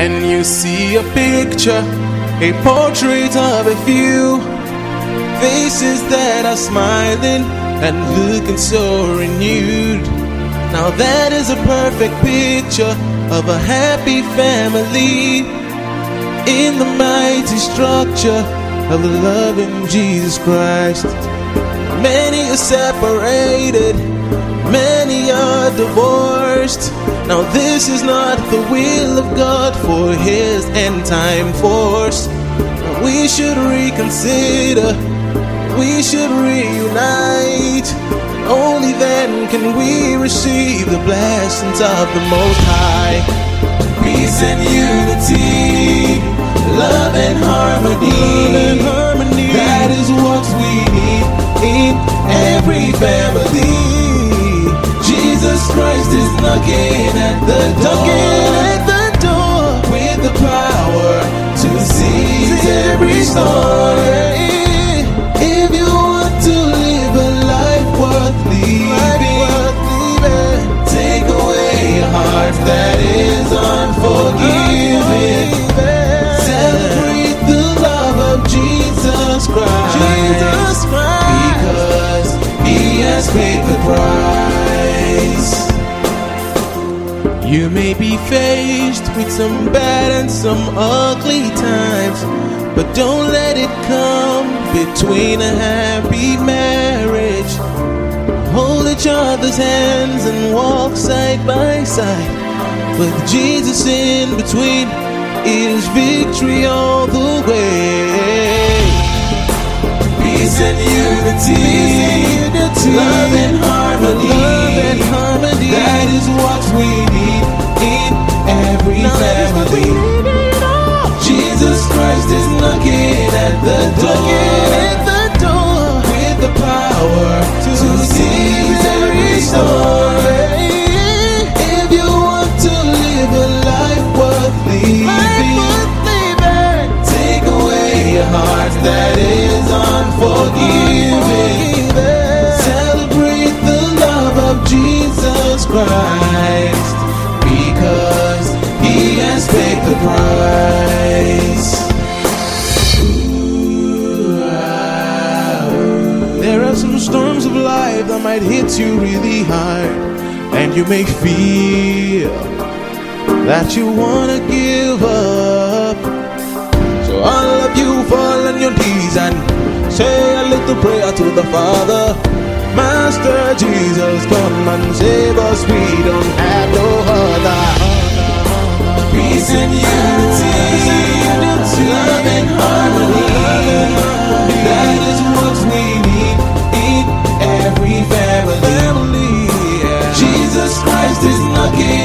and you see a picture, a portrait of a few faces that are smiling and looking so renewed. Now that is a perfect picture of a happy family in the mighty structure of the loving Jesus Christ. Many are separated, many are divorced. Now this is not the will of God for His end time force. Now we should reconsider, we should reunite. Only then can we receive the blessings of the Most High. Peace and unity, love and harmony, that is what we need in every family. Jesus Christ is knocking at the door, with the power to seize every storm. If you want to live a life worth living, take away a heart that is unforgiving. Celebrate the love of Jesus Christ, because He has paid the price. You may be faced with some bad and some ugly times, but don't let it come between a happy marriage. Hold each other's hands and walk side by side. With Jesus in between, is victory all the way. Peace and unity, love and harmony, that is what we need in every family. Jesus Christ is knocking at the door, with the power to seize every storm. If you want to live a life worth living, take away a heart that is unforgiving. Celebrate the love of Jesus Christ, because He has paid the price. There are some storms of life that might hit you really hard, and you may feel that you wanna give up. So all of you fall on your knees and say a little prayer to the Father. Master Jesus, come and save us, we don't have no other. Peace and unity, love and harmony, that is what we need in every family. Jesus Christ is knocking